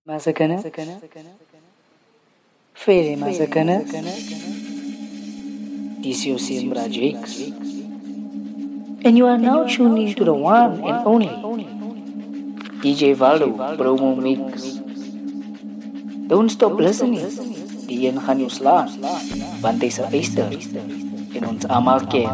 Masakana, Fere Masakana, DCOCM Rajvix. And you are now tuned into the one and only DJ Valdo Promo Mix. Don't stop listening. Diyan gaan jou slaan. Want hy's 'n eister en ons almal ken.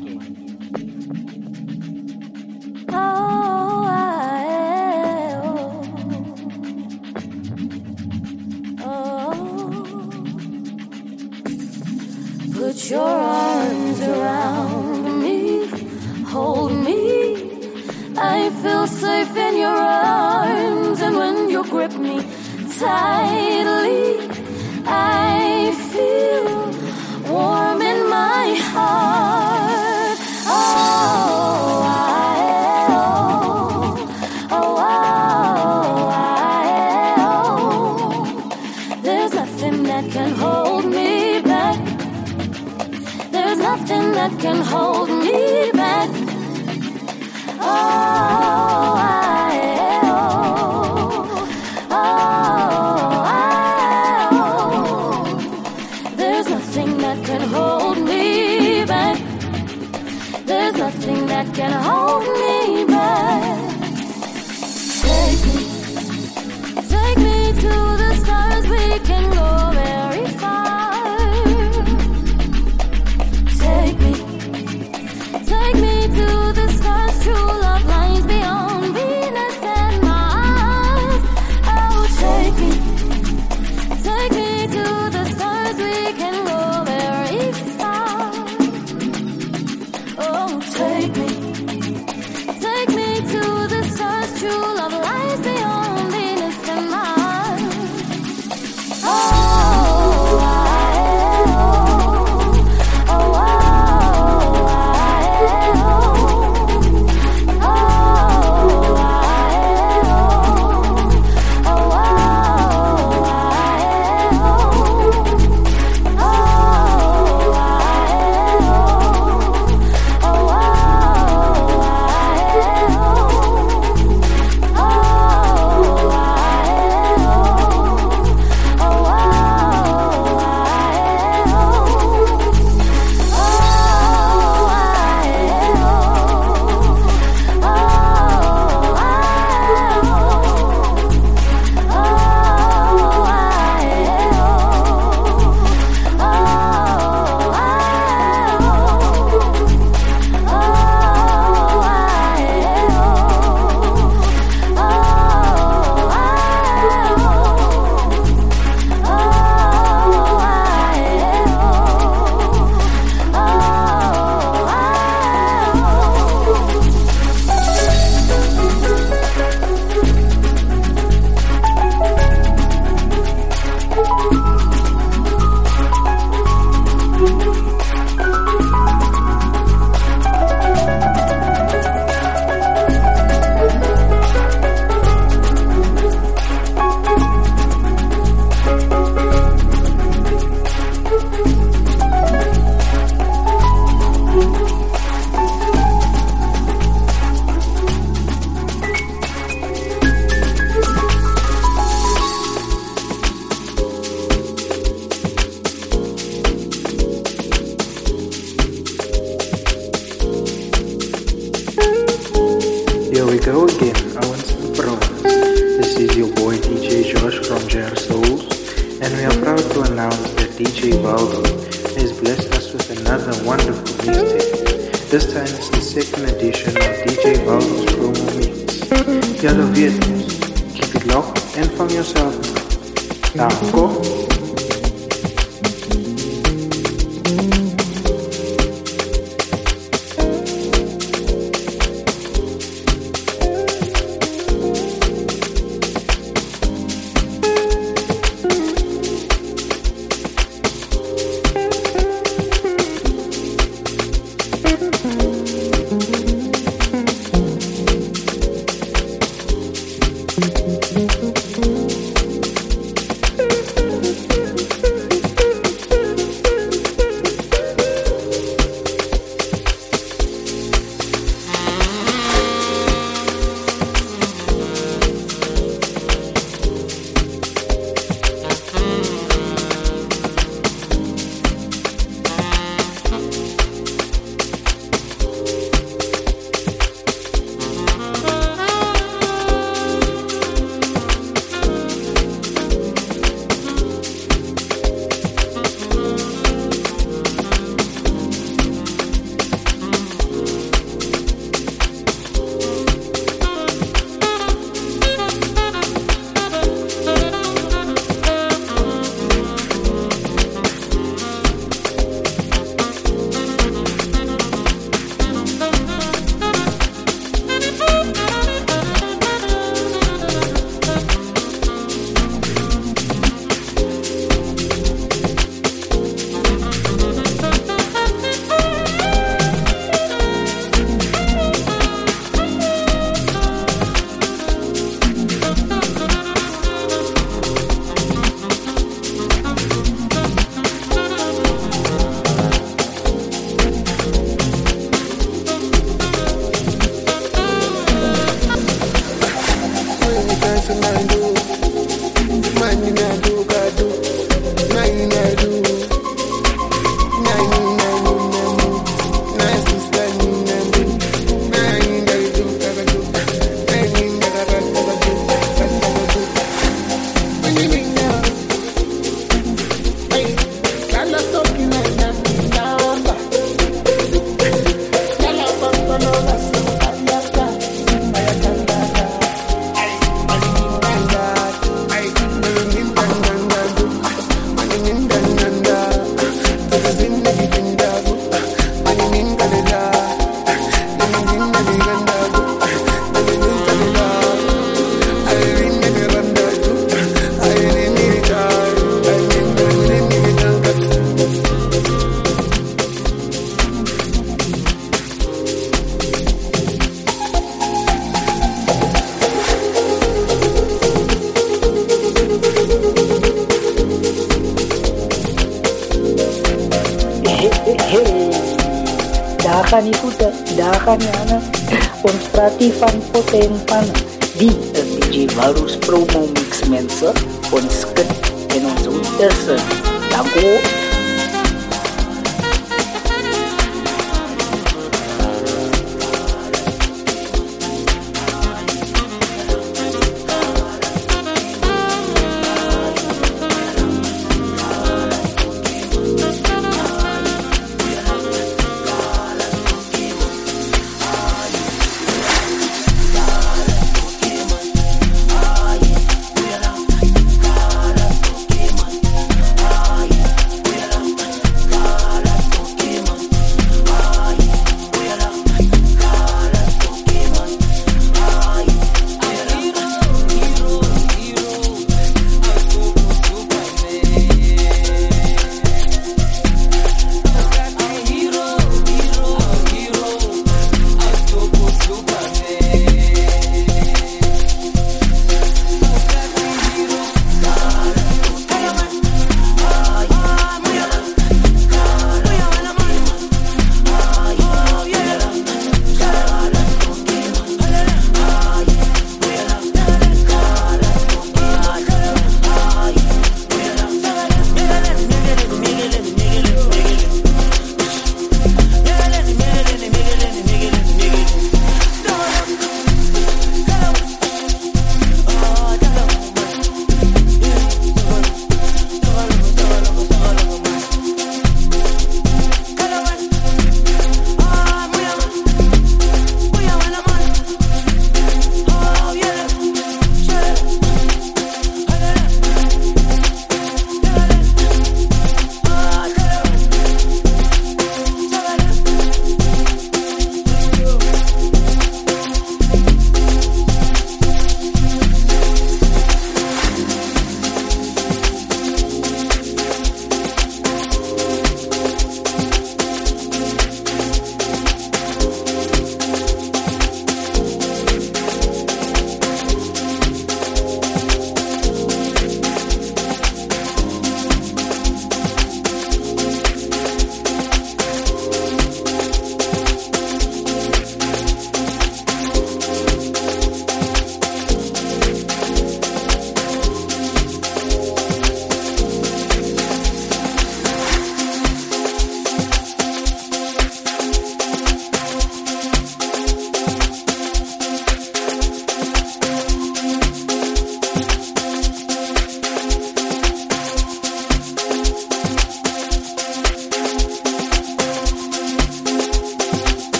Put your arms around me, hold me. I feel safe in your arms, and when you grip me tightly, I feel warm in my heart. There's nothing that can hold me back. There's nothing that can hold me back. There's nothing that can hold me back. There's nothing that can hold me back. Take me to the stars. We can go very far. Take me to the stars. True love lies beyond Venus and Mars. Oh, take me to the stars. We can go very far. Oh, take me to the stars. True love lies beyond Venus and Mars. Here we go again, Owens and Browns. This is your boy DJ Josh from JR Souls, and we are proud to announce that DJ Valdo has blessed us with another wonderful mixtape. This time it's the second edition of DJ Valdo's promo mix. Ja, dat weet ons. Keep it locked and from yourself. Now, go! dagen itu dagen yana ons prati van poten van die DJ Valdo's promo mix mensen ons skit en ons ondertussen. Dank u.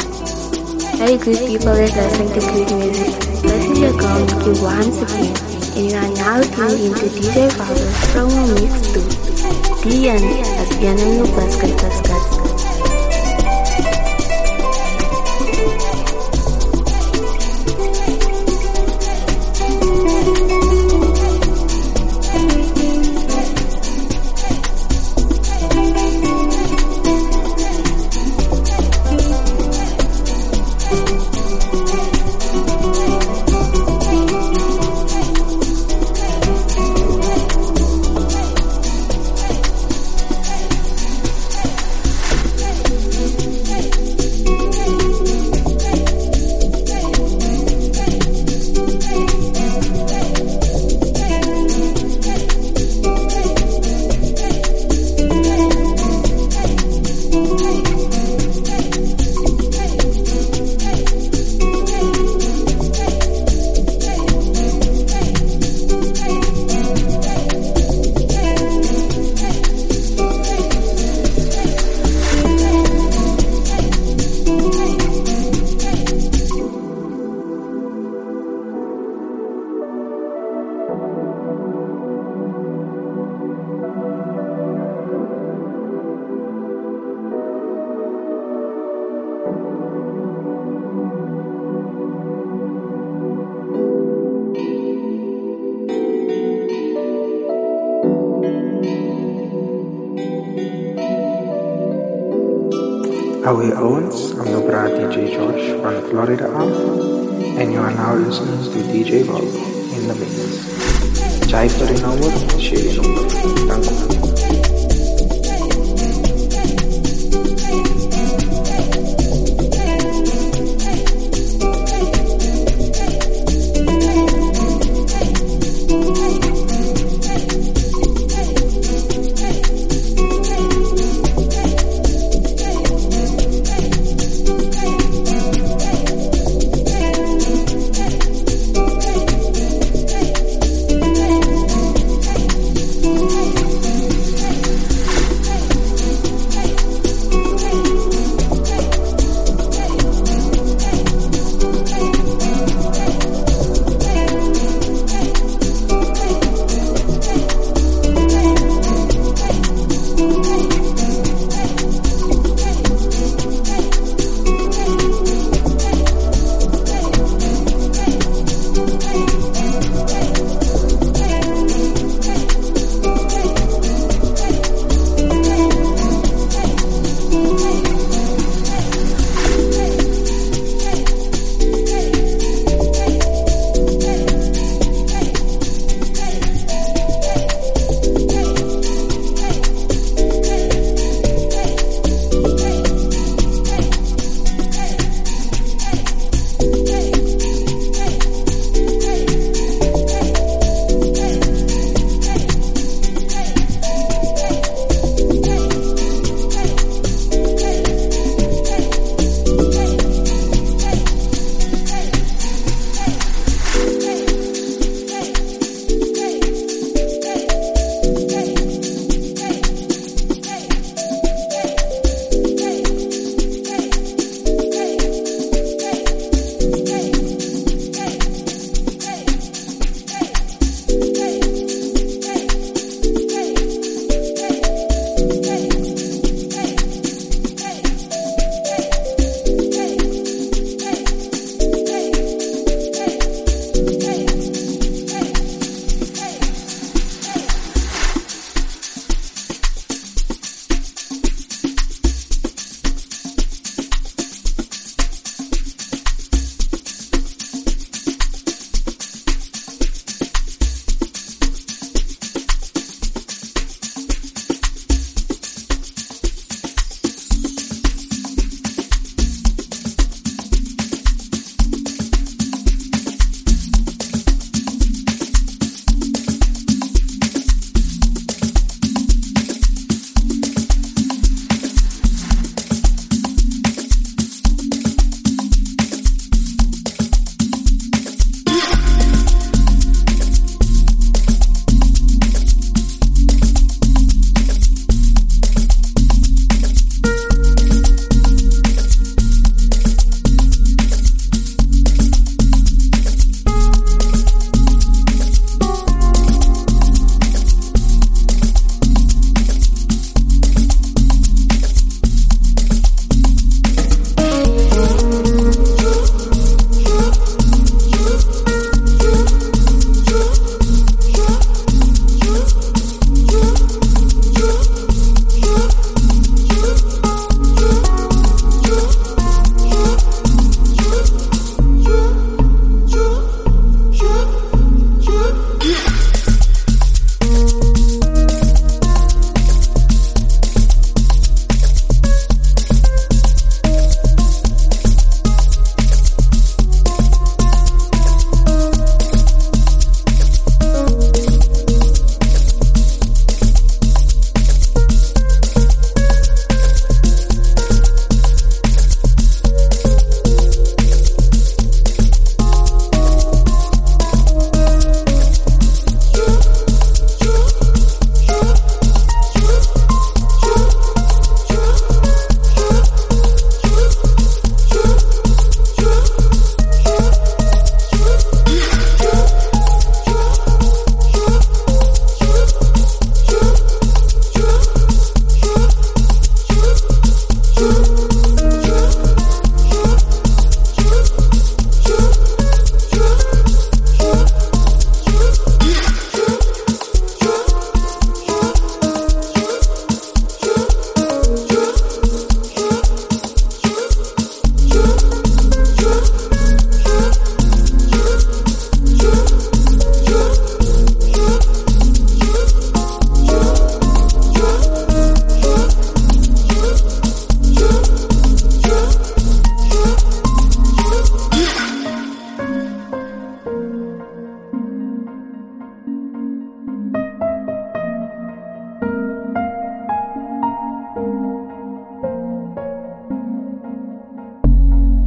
Very good people is listening to good music. This is your girl Nikki once again. and you are now tuned into DJ Valdo's promo mix to Dian as Piano Basket Basket. Howie Owens, I'm your brother DJ Josh from Florida Alpha, and you are now listening to DJ Valdo in the mix. Chai for an hour, share number. Thank you.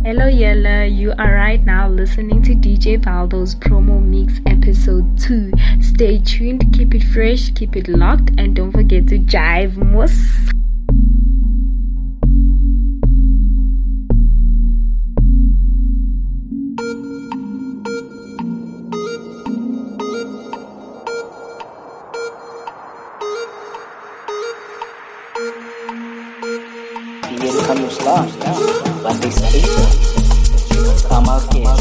Hello Yella, you are right now listening to DJ Valdo's promo mix episode 2. Stay tuned, keep it fresh, keep it locked, and don't forget to jive moss. Bigyan kamus lang, batay sa ito. Tama kaya.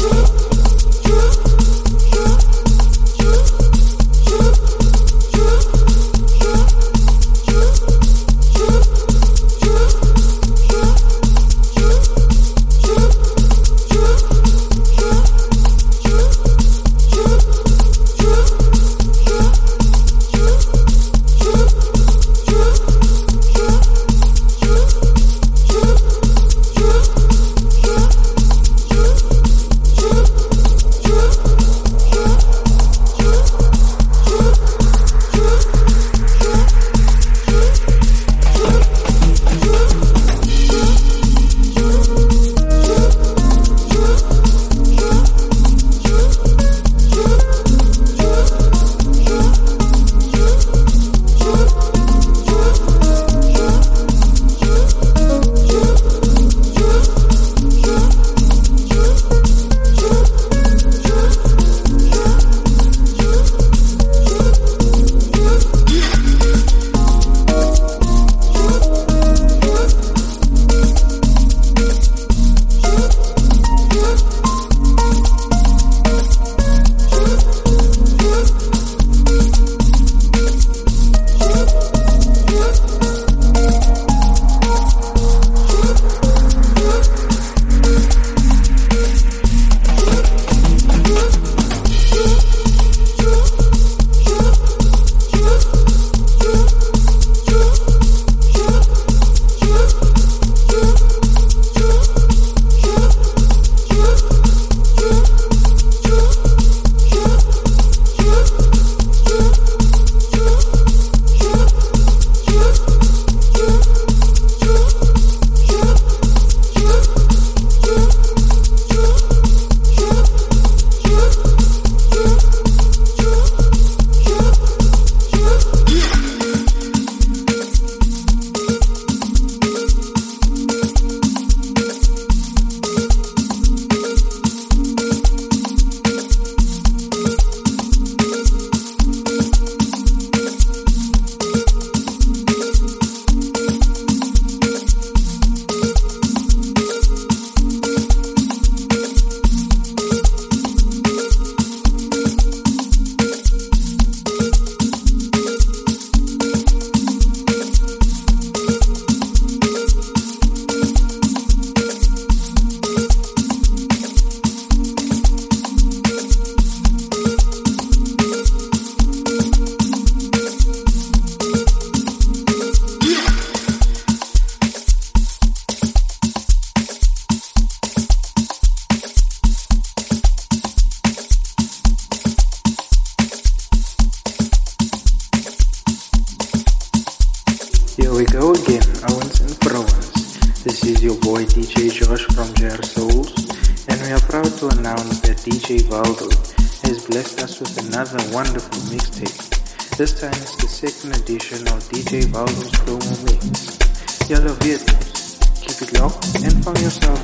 Here we go again, Owens and Provence. This is your boy DJ Josh from JR Souls, and we are proud to announce that DJ Valdo has blessed us with another wonderful mixtape. This time it's the second edition of DJ Valdo's promo mix. Julle weet mos, keep it locked and from yourself.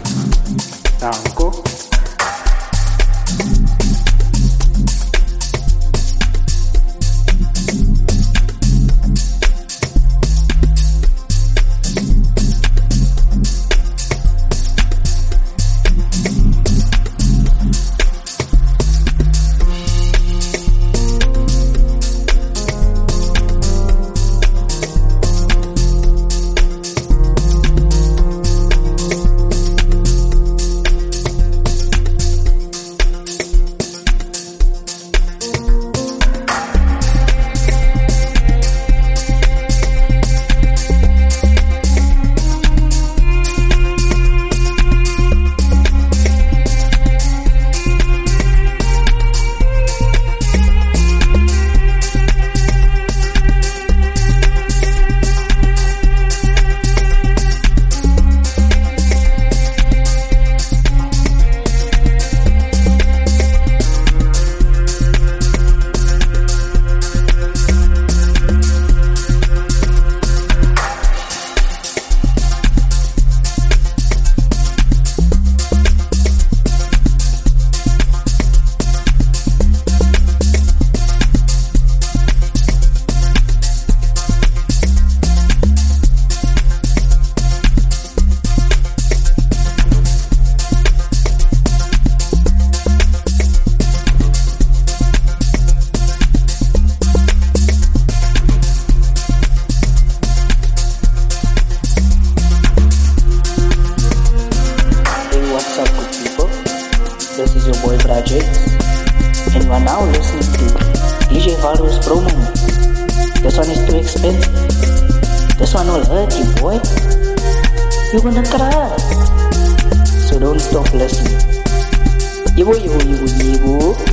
Danko. Brother Jakes, and you are now listening to DJ Valdo's promo mix. This one is too expensive. This one will hurt you, boy. You're gonna cry. So don't stop listening. Yibo, yibo, yibo, yibo.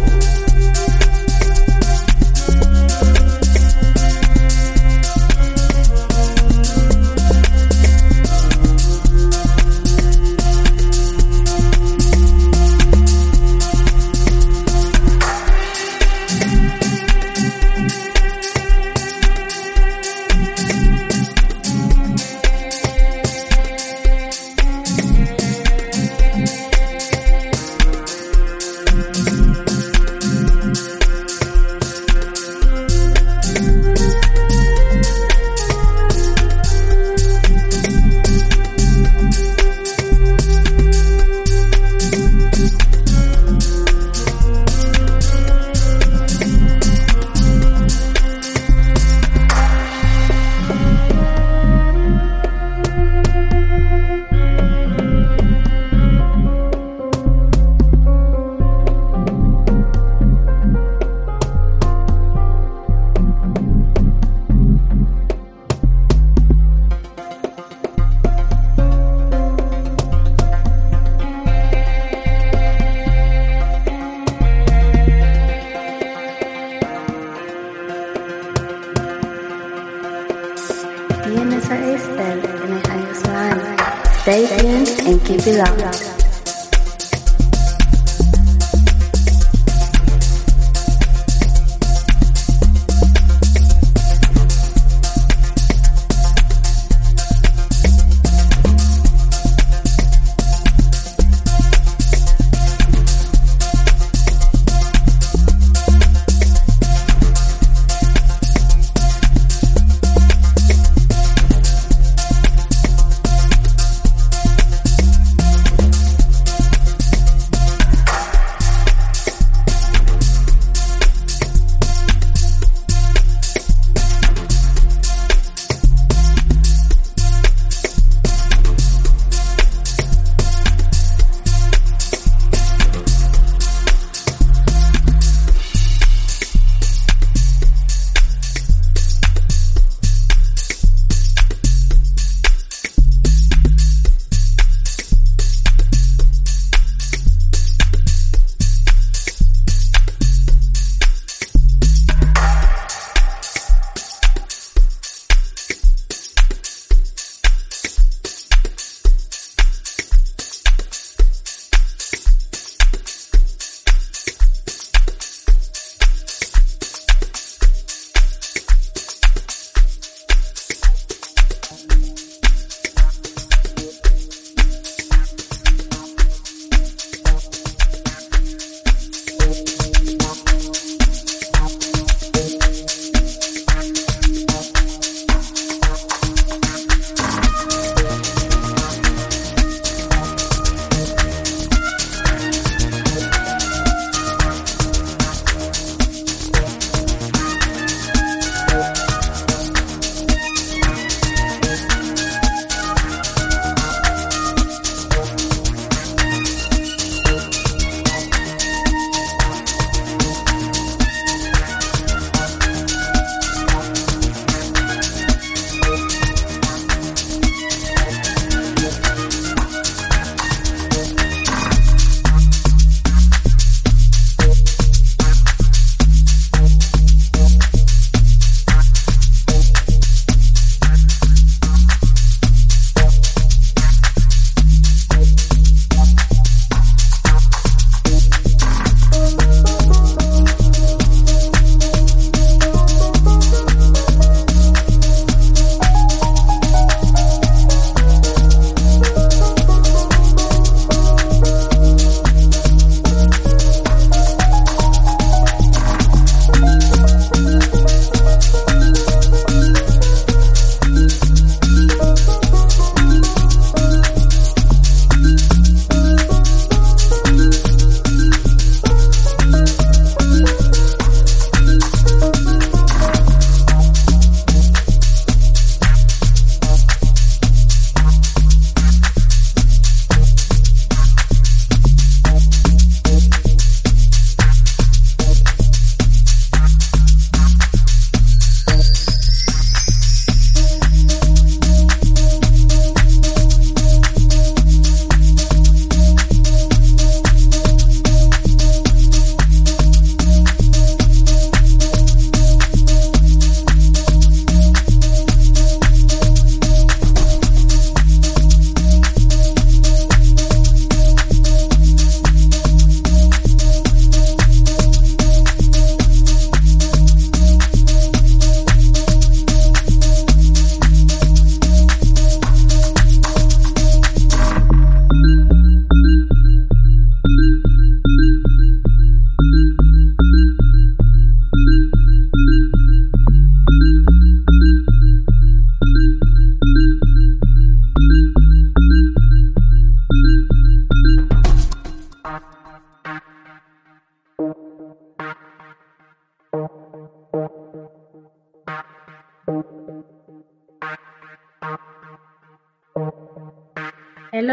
Stay tuned and keep it locked.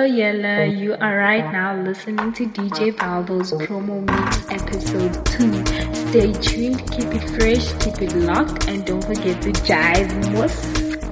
Yellow. You are right now listening to DJ Valdo's promo mix episode 2. Stay tuned, keep it fresh, keep it locked, and don't forget to jive, muss.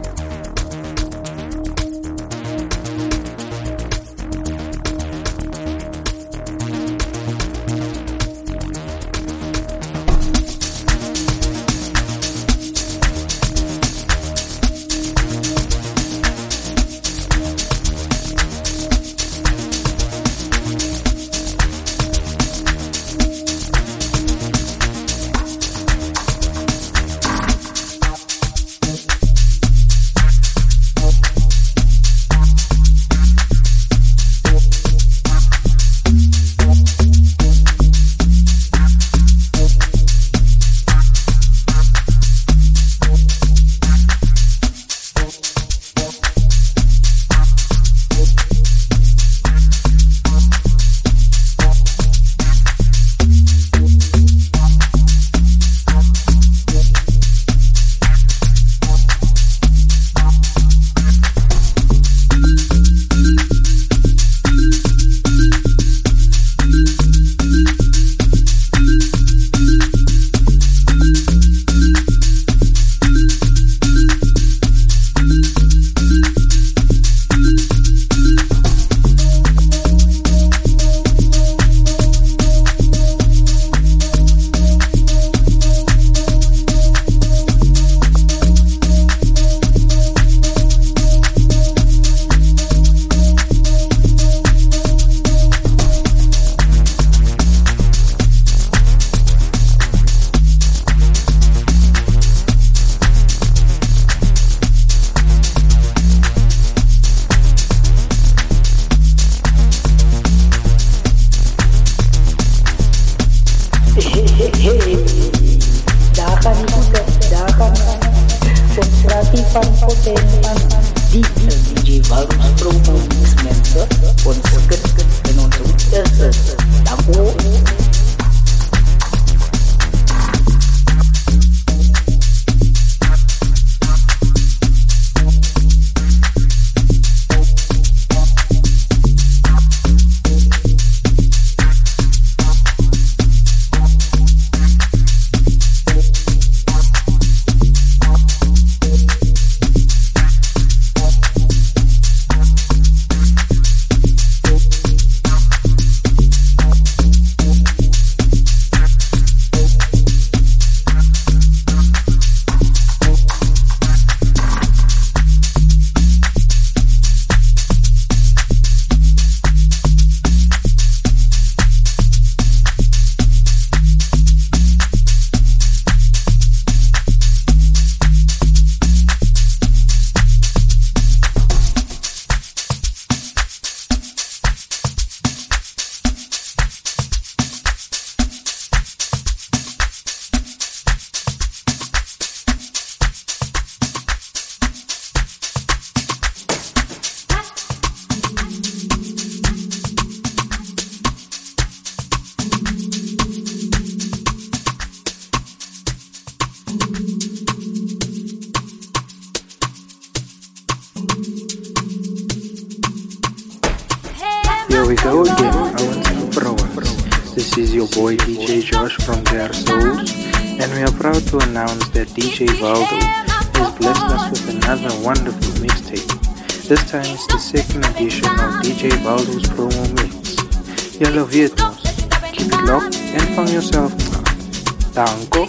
Here we go again, our Superowers. This is your boy DJ Josh from Their Souls, and we are proud to announce that DJ Valdo has blessed us with another wonderful mixtape. This time it's the second edition of DJ Valdo's promo mix. Julle weet ons, keep it locked and vang yourself now. Danko.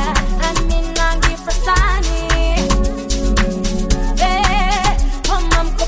I'm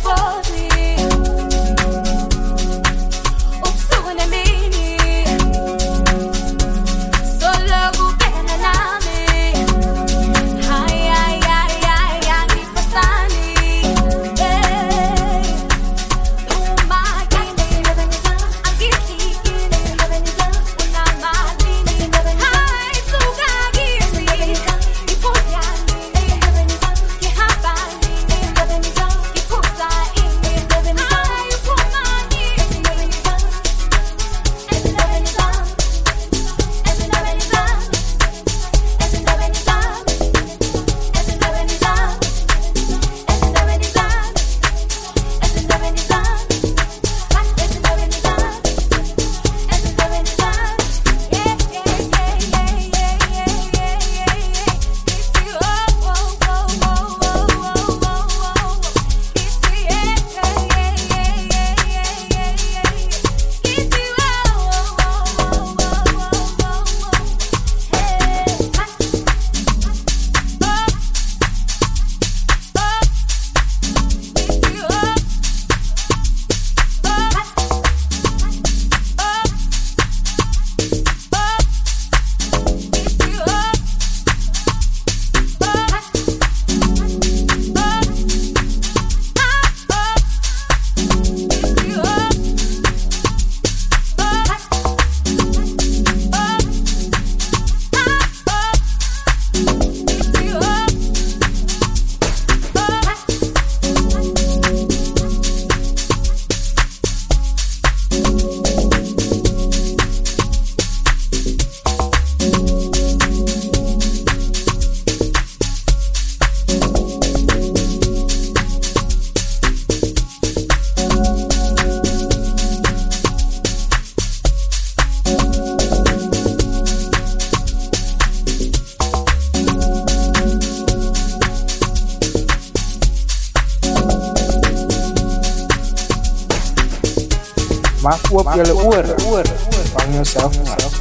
Maak oop julle ore. Vang jouself af.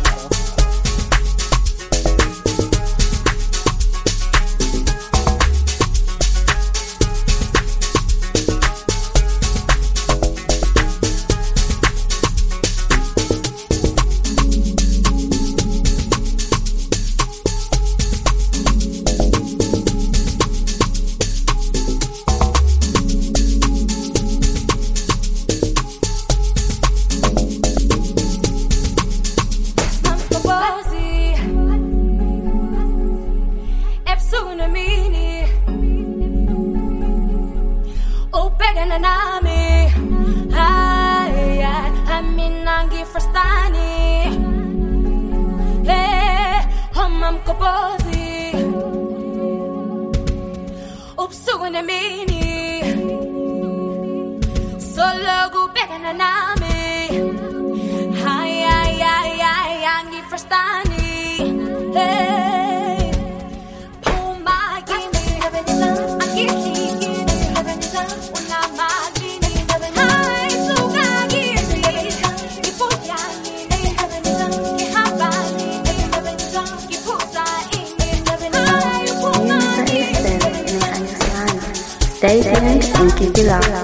Stay tuned and keep it up.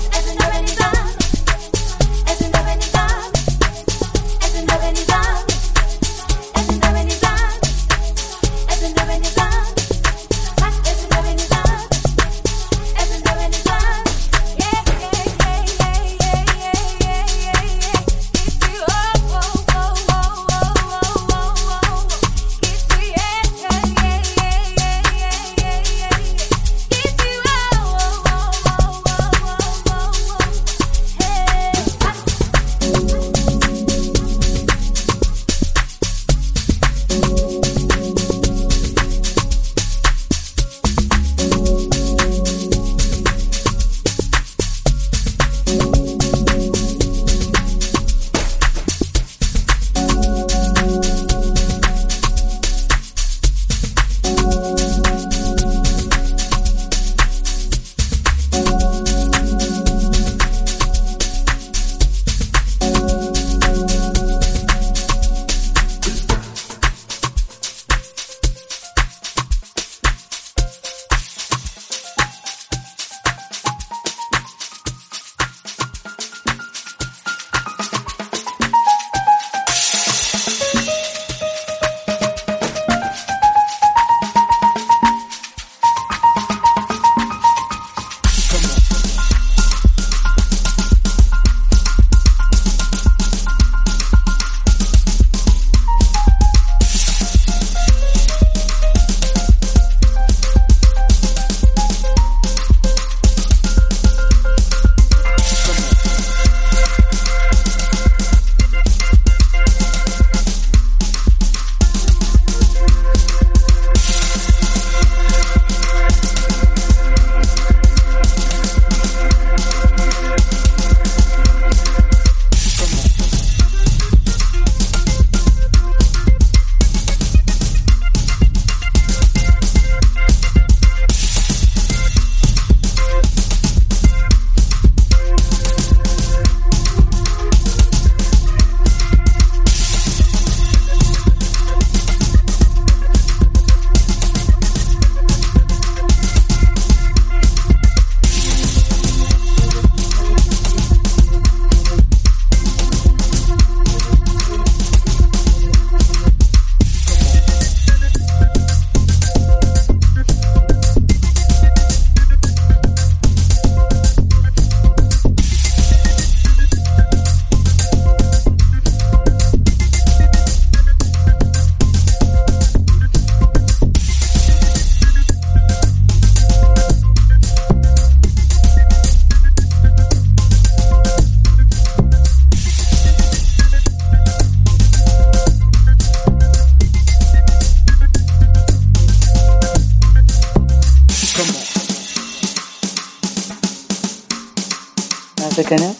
Mazacanas,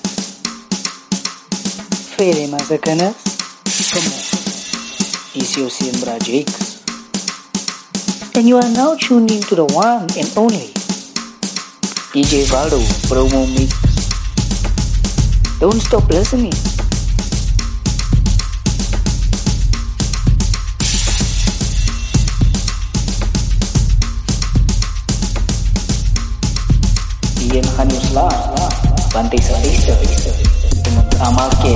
Fere Mazacanas, is your Siembra Jakes. And you are now tuned into the one and only DJ Valdo Promo Mix. Don't stop listening. Pantai Salista dengan Amal K.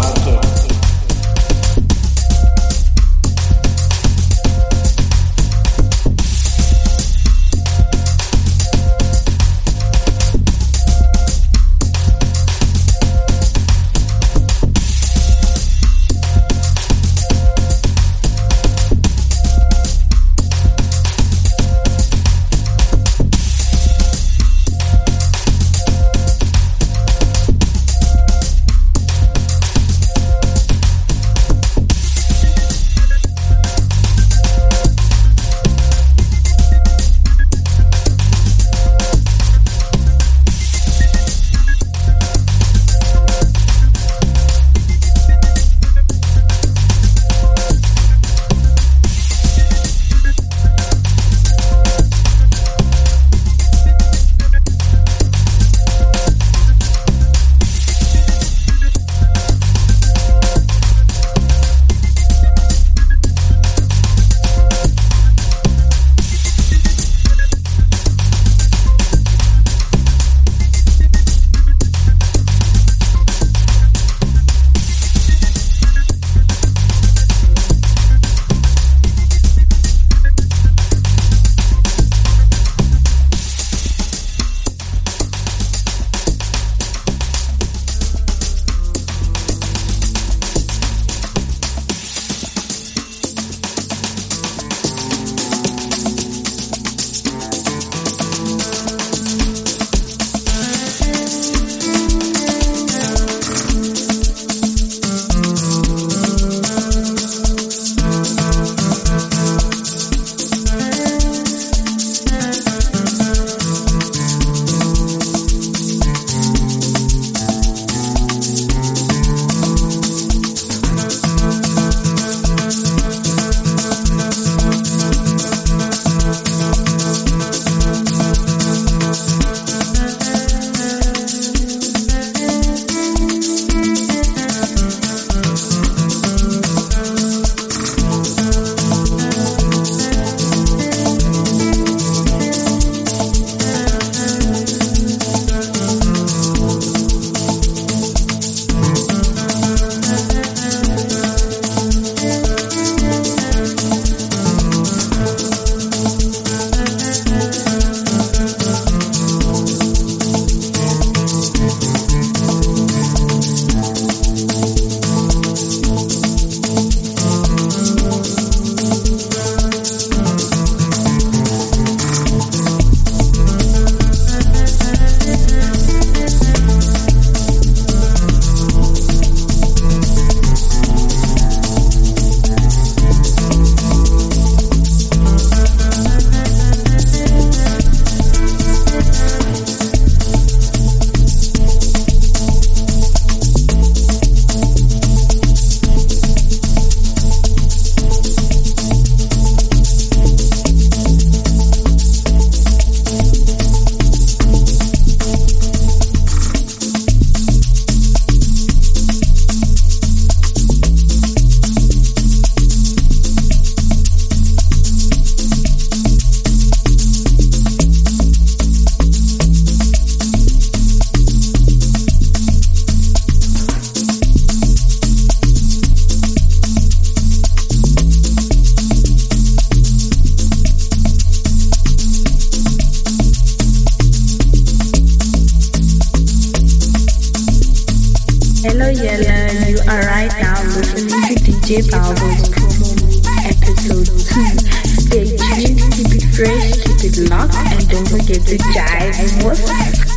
Hello Yella, you are right now listening to DJ Valdo's promo episode 2. Stay tuned, keep it fresh, keep it locked, and don't forget to jive more.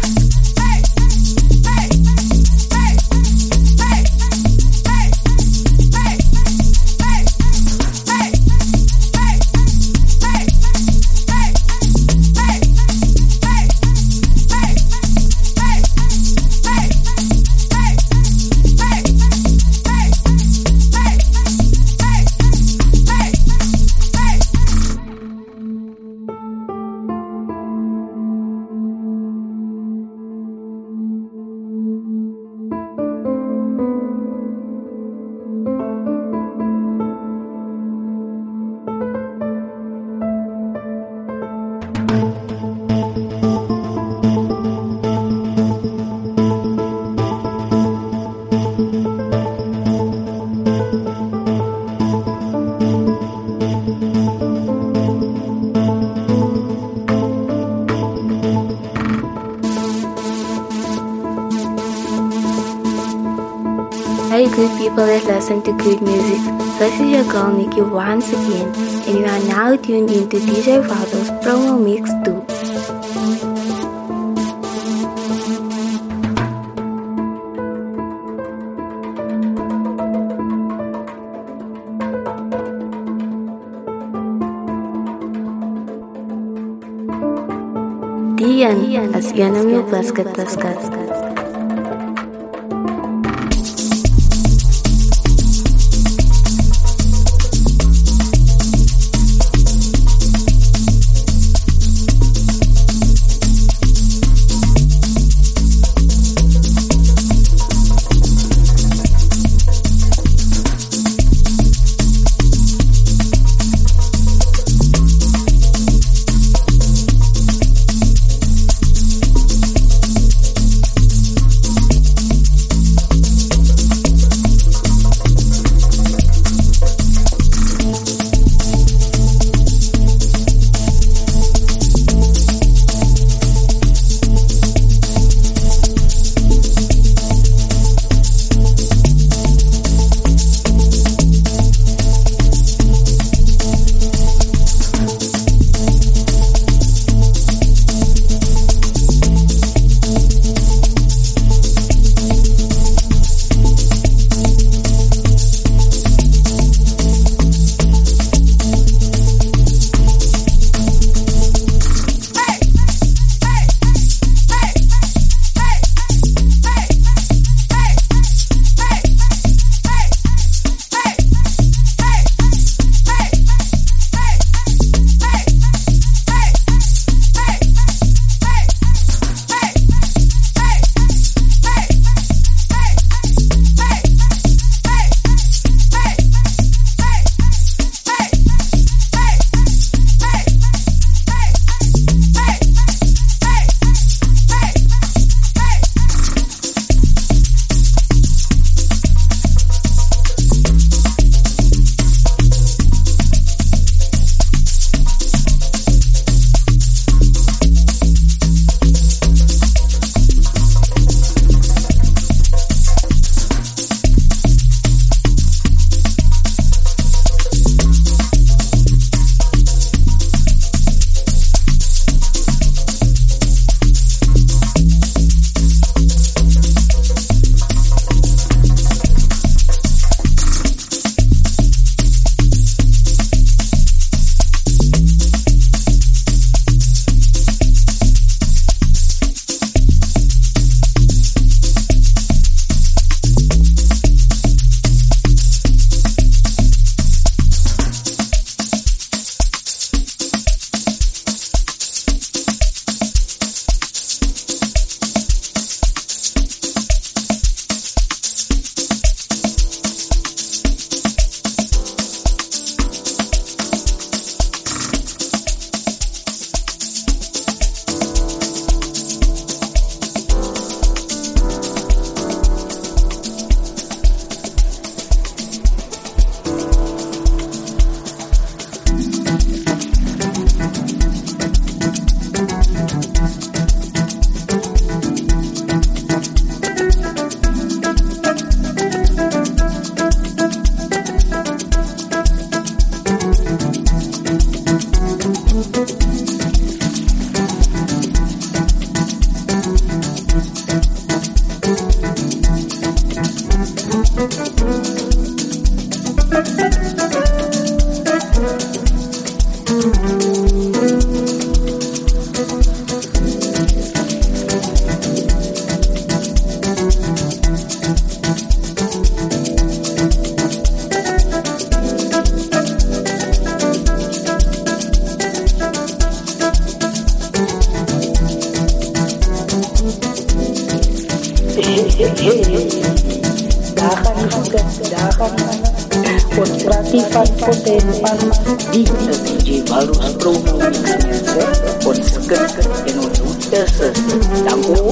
good people that listen to good music. This is your girl Nikki once again, and you are now tuned into DJ Valdo's promo mix 2. Dian, as yan ang yung plaskat. Konservatifan potenpan di DJ Valdo's promo mix on sket en on dango.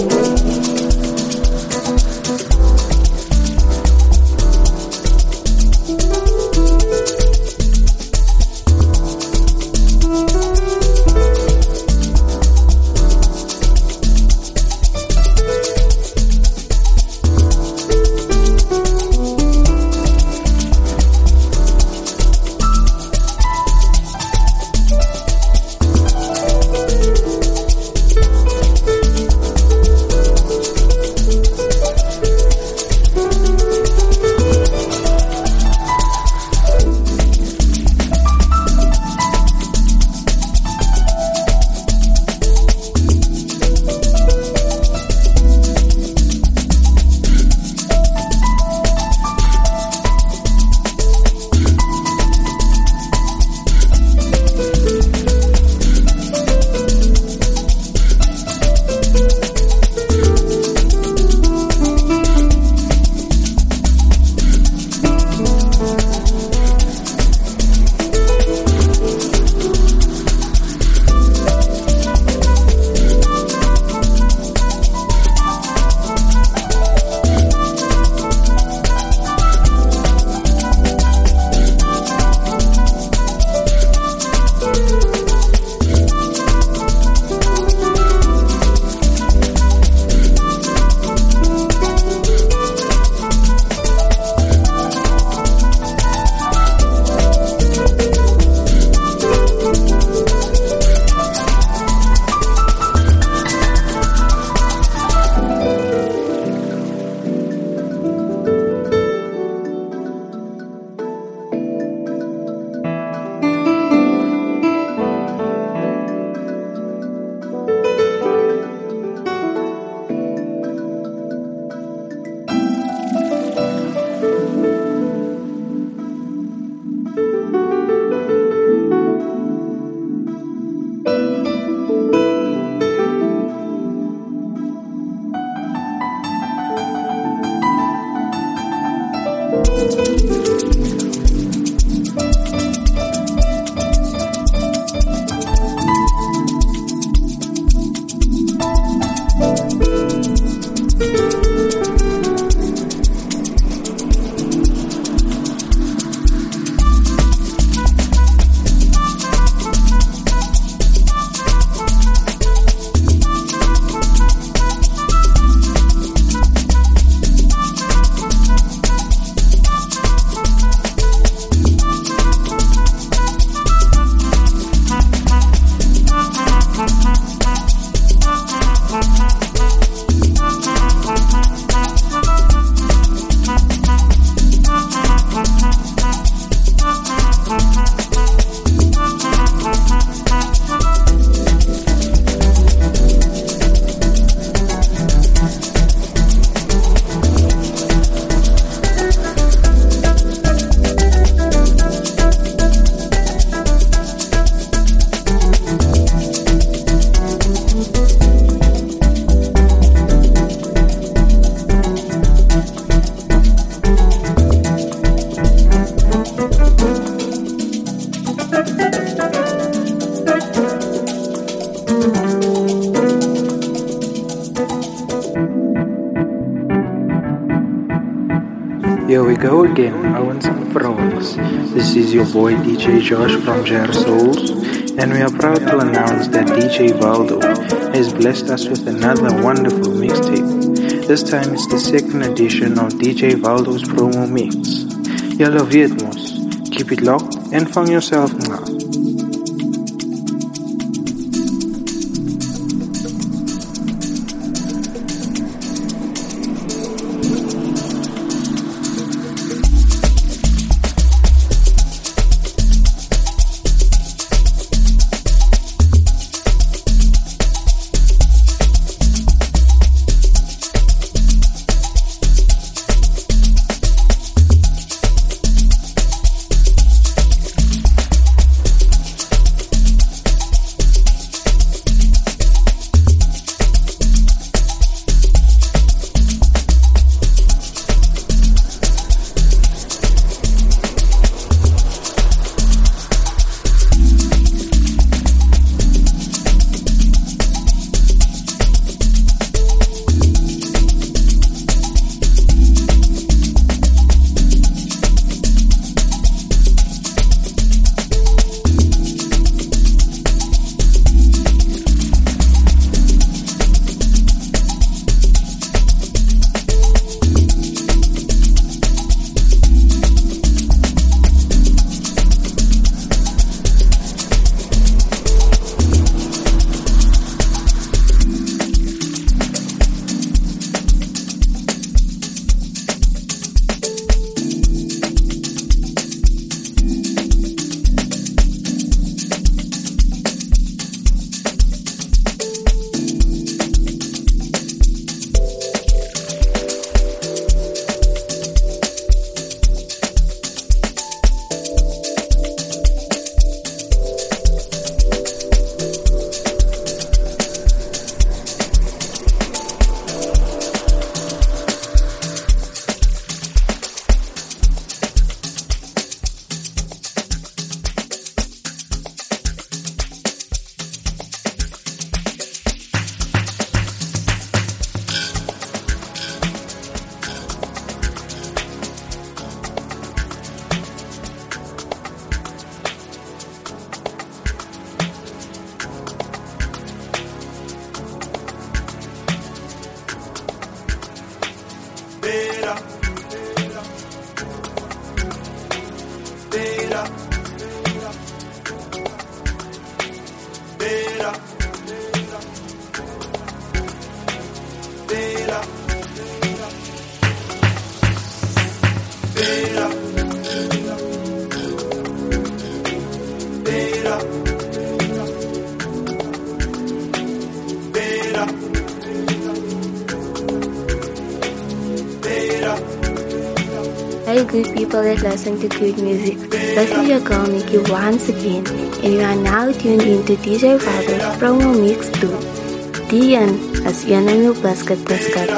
Here we go again, Owens and Prawns. This is your boy DJ Josh from JR Souls, and we are proud to announce that DJ Valdo has blessed us with another wonderful mixtape. This time it's the second edition of DJ Valdo's promo mix. Julle weet mos, keep it locked and vang yourself now. Hey good people that listen to good music, this is your girl Nikki once again, and you are now tuned into DJ Valdo's promo mix 2. DN as Yanamil Basket Basket.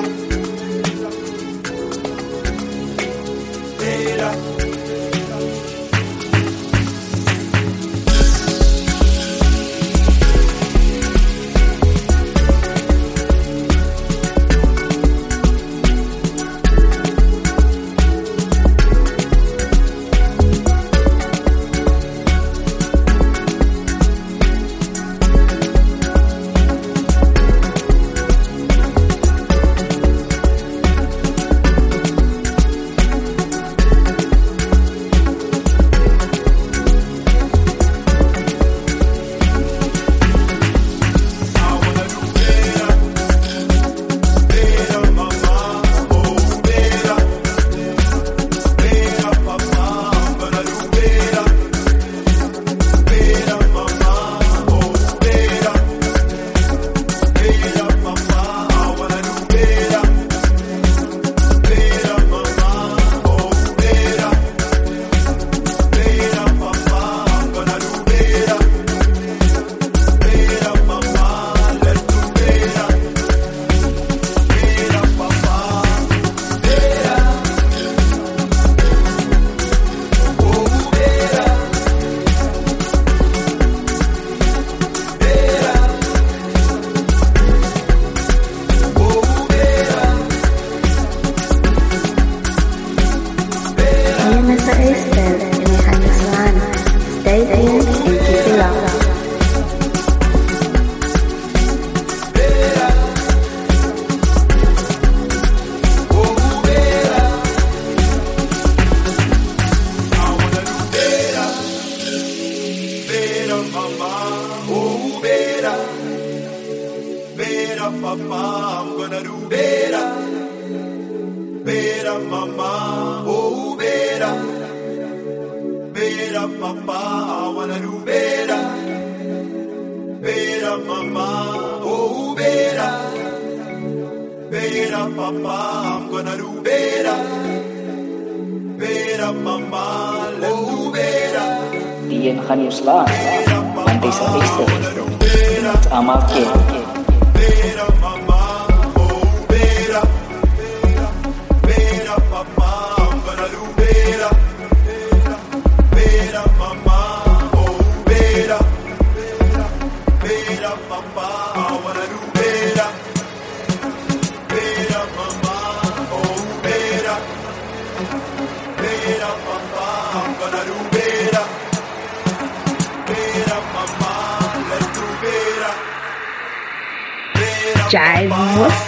papa, I'm gonna do better. Better mama, oh better. Better papa, I wanna do better. Better mama, oh better. Better papa, I'm gonna do better. Better mama, let's do better. Diyan kan yung slang, antay sa liste. Tama ke. Better mama, oh better. Better papa, I'm gonna do better. Better mama, oh better. Better papa, I wanna do better. Better mama, oh better. Better papa, I'm gonna do better. Better mama, let's do better. Better Jive papa. was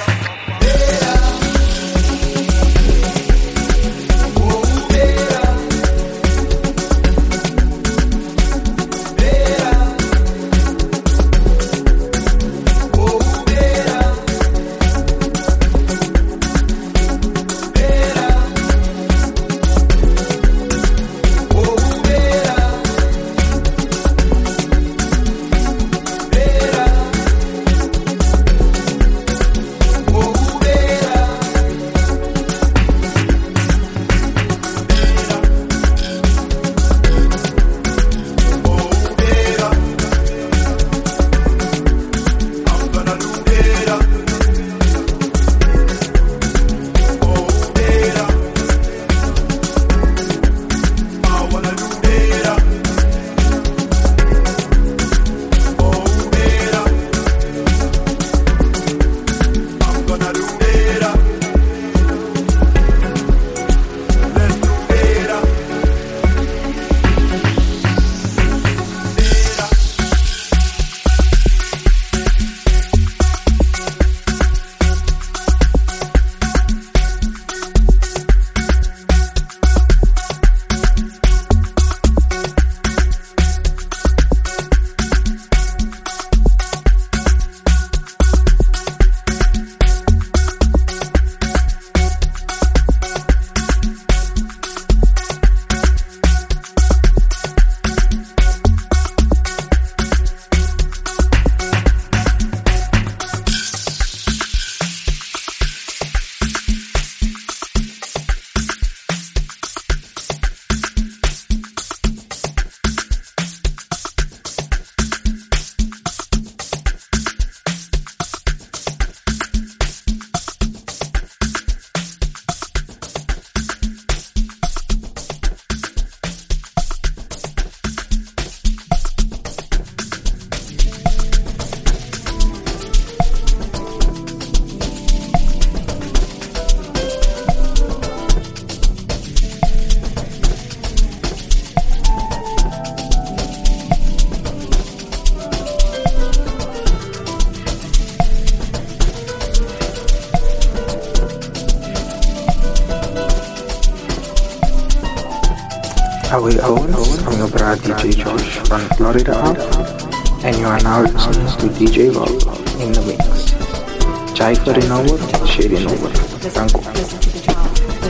Away Owens, I'm your brother DJ Josh from Florida Up, and you are now listening to DJ Valdo in the mix. Chai karin over, sharing over. Thank you.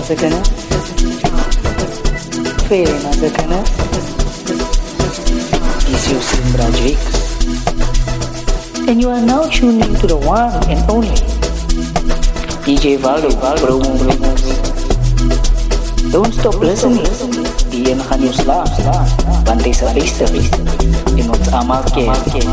Zakana, Fena Zakana, this is Simbra Jakes, and you are now tuned into the one and only DJ Valdo Promo Mix. Don't stop listening. Diyan hanyos lang, bantay sa face, inot sa amalke.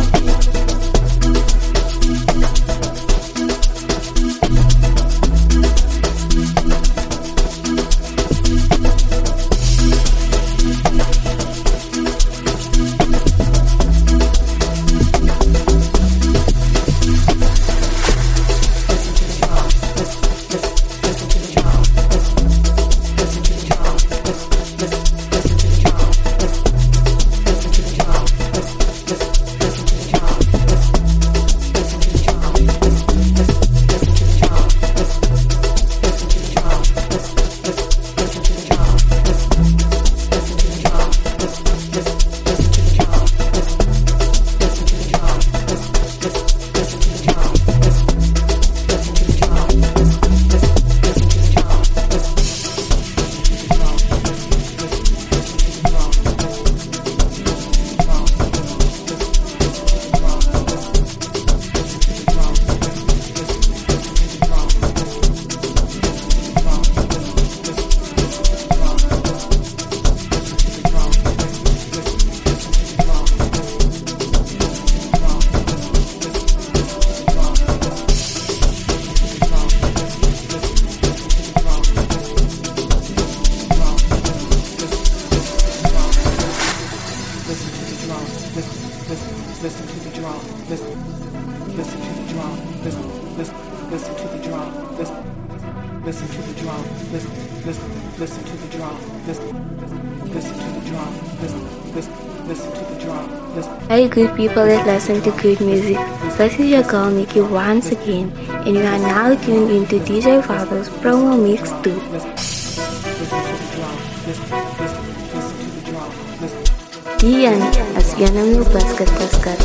Hey good people that listen to good music, this is your girl Nikki once again, and you are now tuned into DJ Valdo's Promo Mix 2. Diyan, as yan ang basket.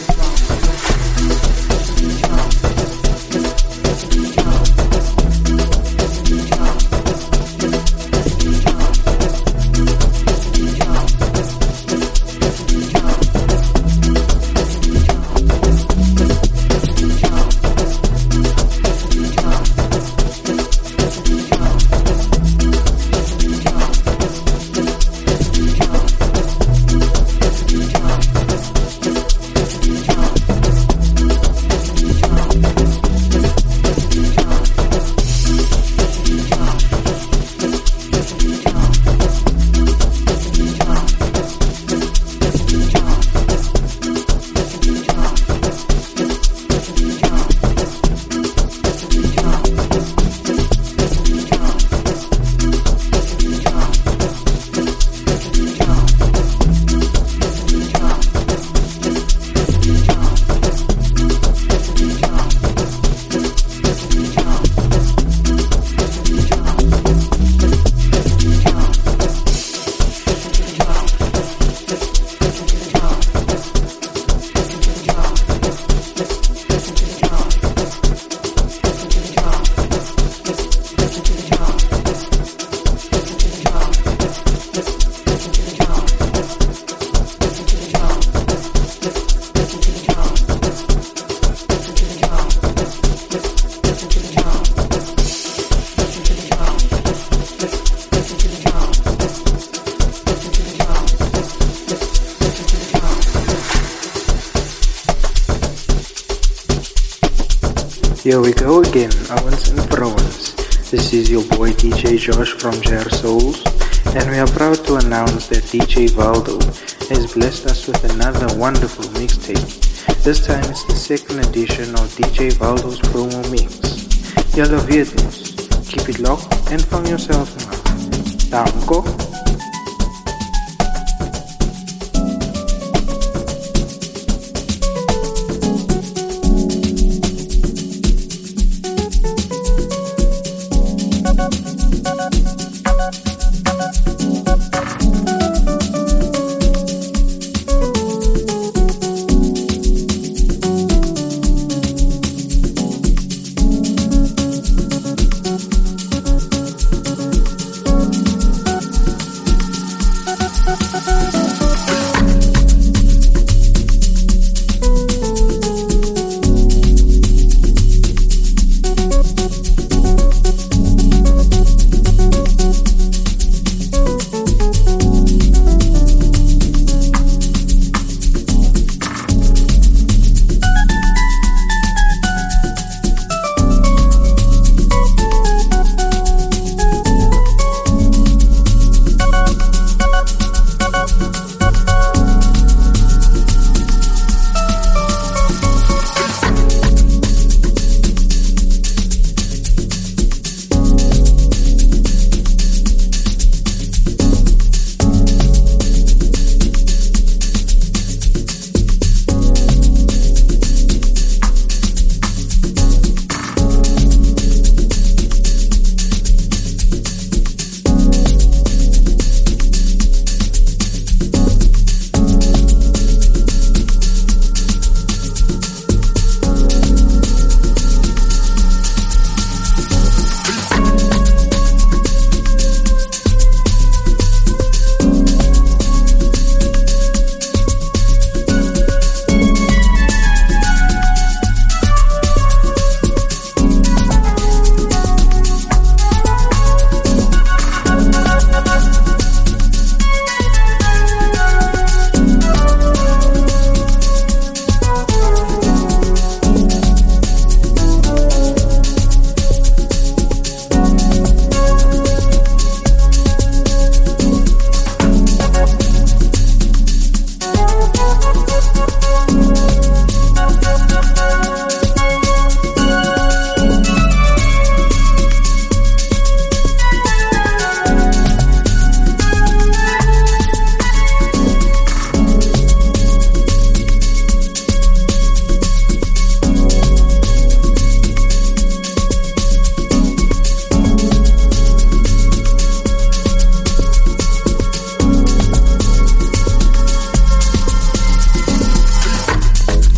Here we go again, Owens and Provence. This is your boy DJ Josh from JR Souls, and we are proud to announce that DJ Valdo has blessed us with another wonderful mixtape. This time it's the second edition of DJ Valdo's Promo Mix. Julle weet mos, keep it locked and from yourself now. Danko.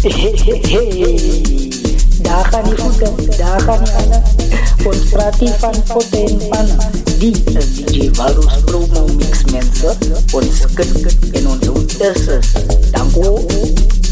Daar gaan die voeten, daar gaan die Anna. Ons praat hier van potten en pannen. Die is DJ Waldo's promo mix mensen. Ons skut en ons hoed is. Dank u.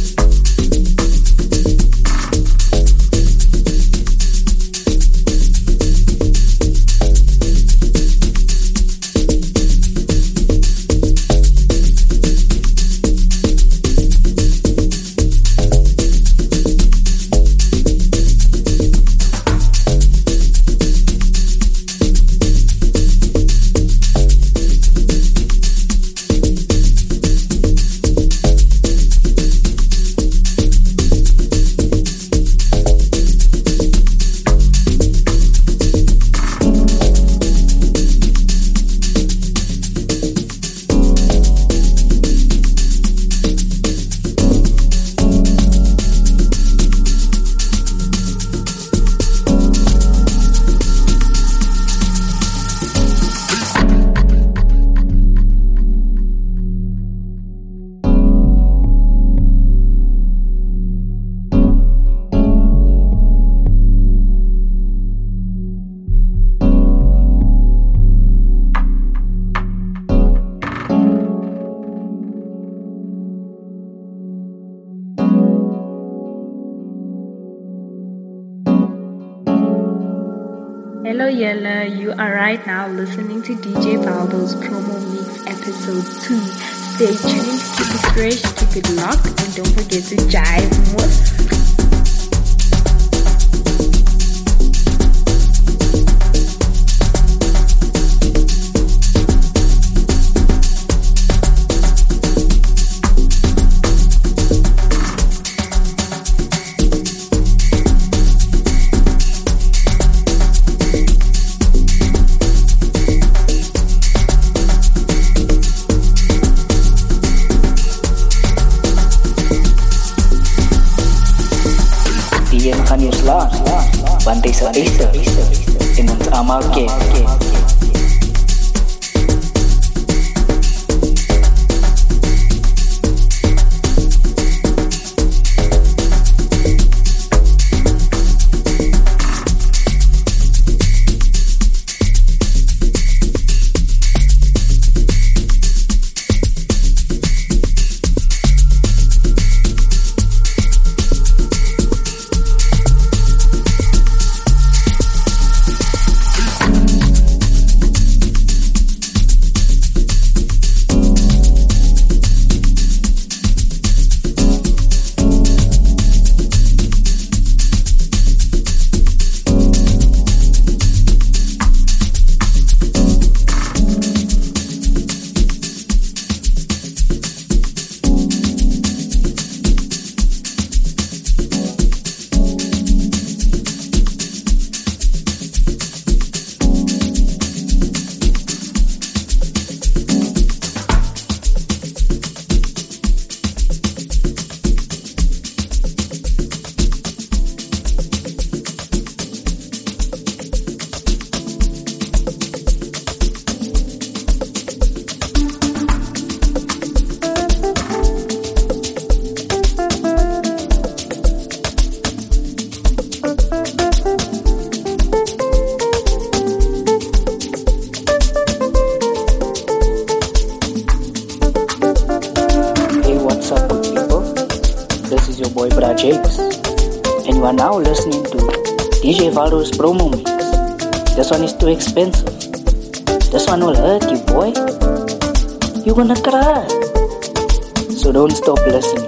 Hello Yella, you are right now listening to DJ Valdo's promo mix episode 2. Stay tuned, keep it fresh, keep it locked, and don't forget to jive more. Bantai sa en ons almal ken. And you are now listening to DJ Valdo's promo mix. This one is too expensive. This one will hurt you, boy. You're gonna cry. So don't stop listening.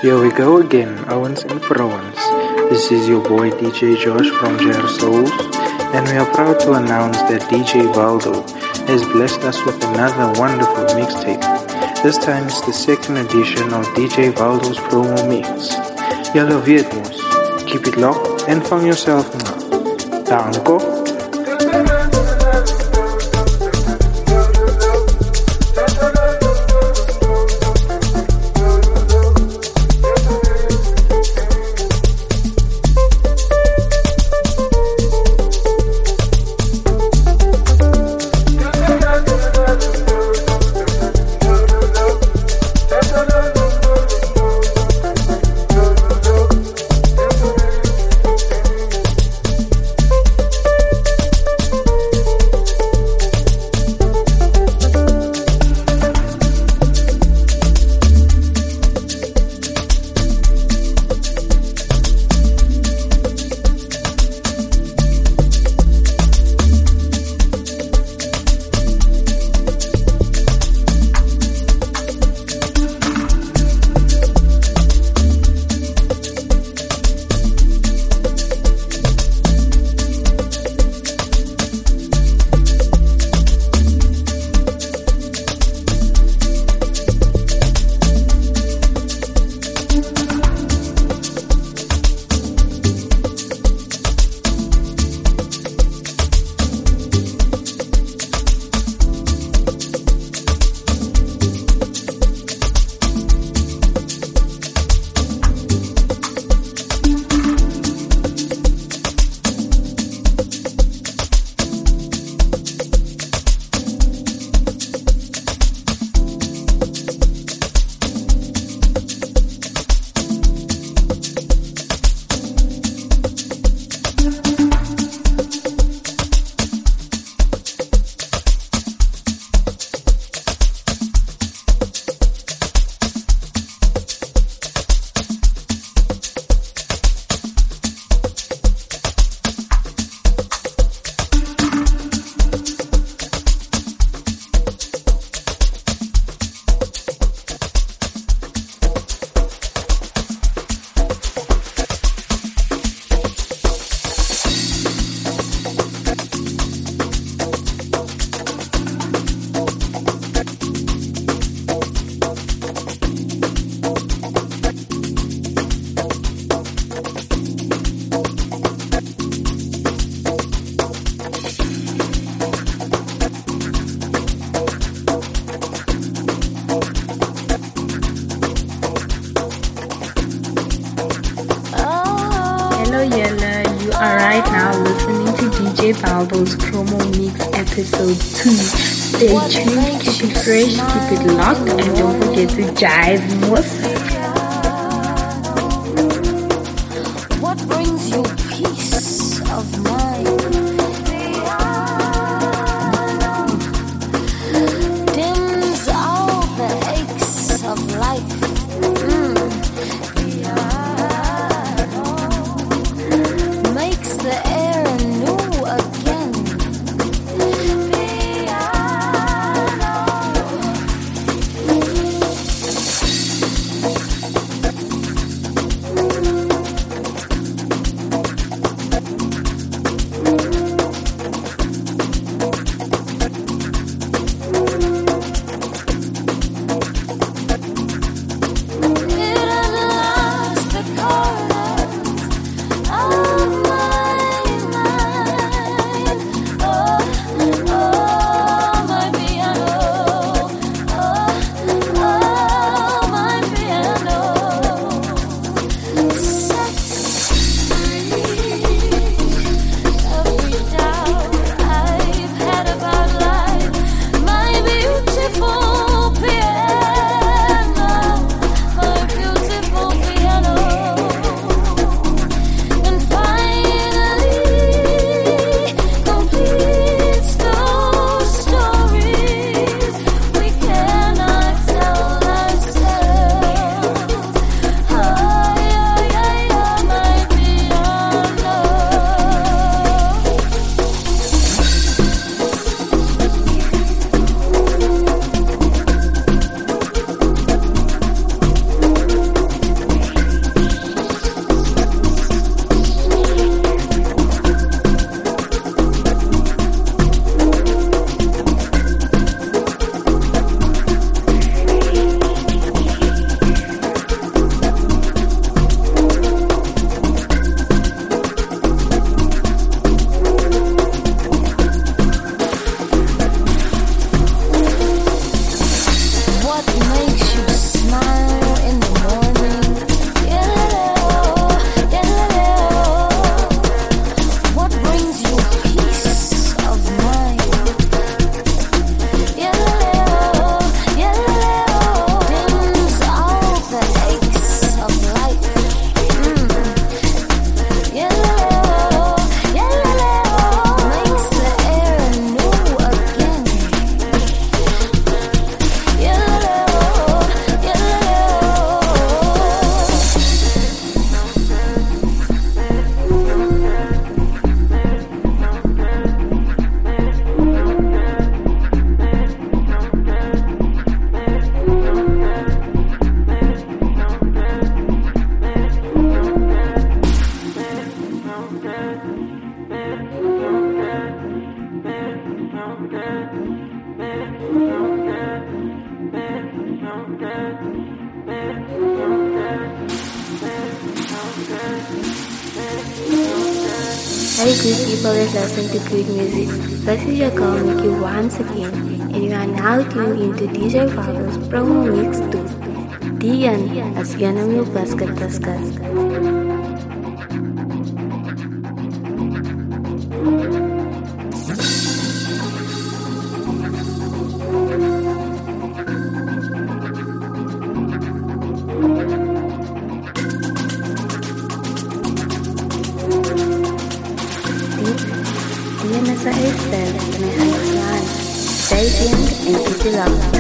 Here we go again, Owens and Vrouwens. This is your boy DJ Josh from JR Souls, and we are proud to announce that DJ Valdo has blessed us with another wonderful mixtape. This time it's the second edition of DJ Valdo's promo mix. Julle weet mos, keep it locked and vang yourself now. Danko. You are right now listening to DJ Valdo's Promo Mix Episode 2. Stay tuned, keep it fresh, keep it locked, and don't forget to jive most. What brings you peace of mind? Dims all the aches of life. Makes the air new again. Hey good people that listen to good music, this is your girl Nikki once again, and you are now tuned into DJ Valdo's promo mix 2. Diyan, as yan ang yung basket-basket. Diyan na sa Excel, may hanaplan. Stay tuned and keep it locked.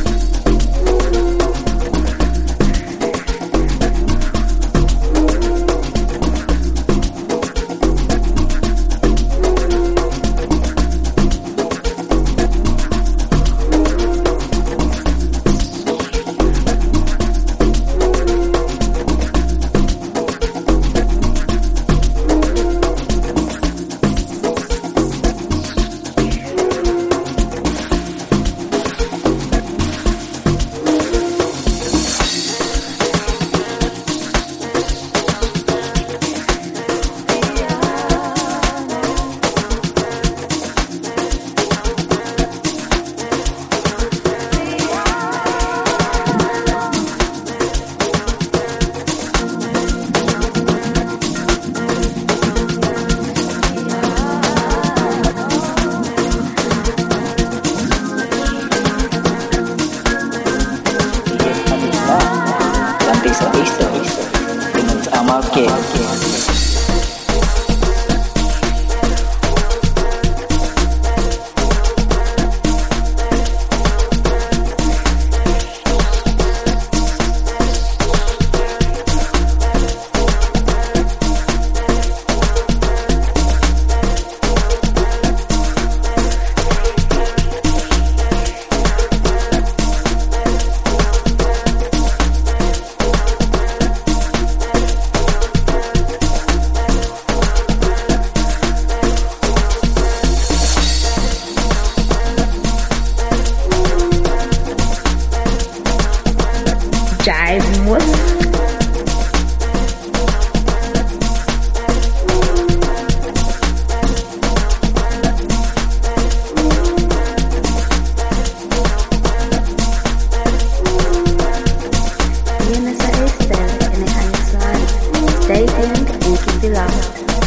Stay tuned and keep it locked.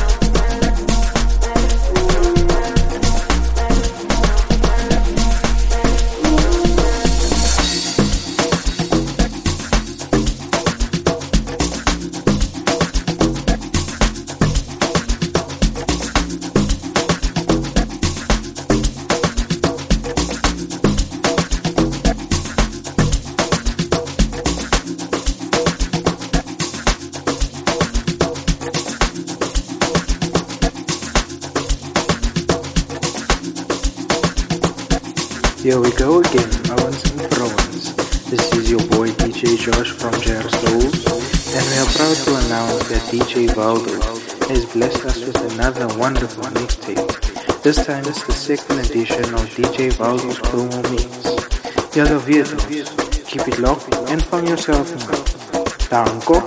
Here we go again, Owens and Provence. This is your boy DJ Josh from JR Souls, and we are proud to announce that DJ Valdo has blessed us with another wonderful mixtape. This time it's the second edition of DJ Valdo's promo mix. Ya lo vieron, keep it locked and find yourself now. Danko.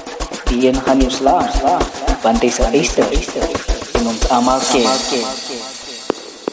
Iyan kan yung sla, bantay sa Easter, in ons amal ke.